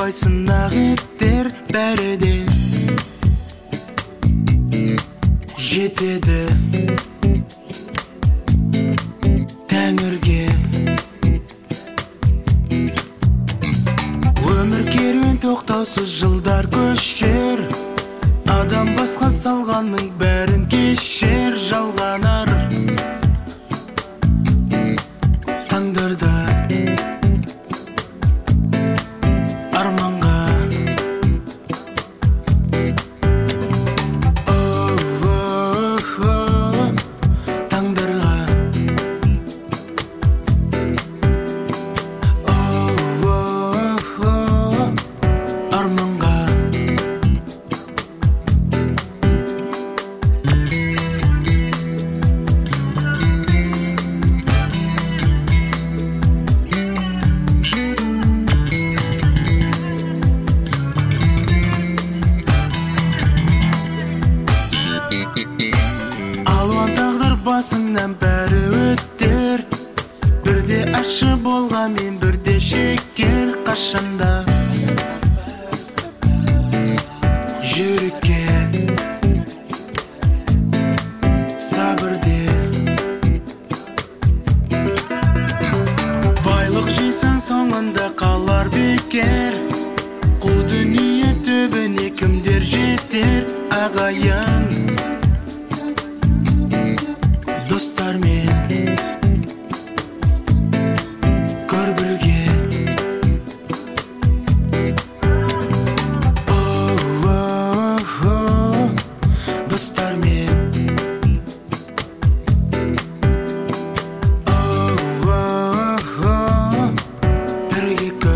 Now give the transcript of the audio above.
Қойсын ағеттер бәрі де жетеді Тәңірге. Өмір керуен тоқтаусыз жылдар көшер, адам басқа салғанның бәрін кешер. Жалғанар таңдарда арманға. Таңдарға арманға. Алуан тағдыр басыңнан бәрі өттер, бірде ащы болғанмен бірде шекер. Қашанда жүрекке сабырде. Байлық жейсаң соңында қалар бекер, қу дүние түбіне кімдер жетер. Ағайын достармен көр бірге. Достармен бірге көр.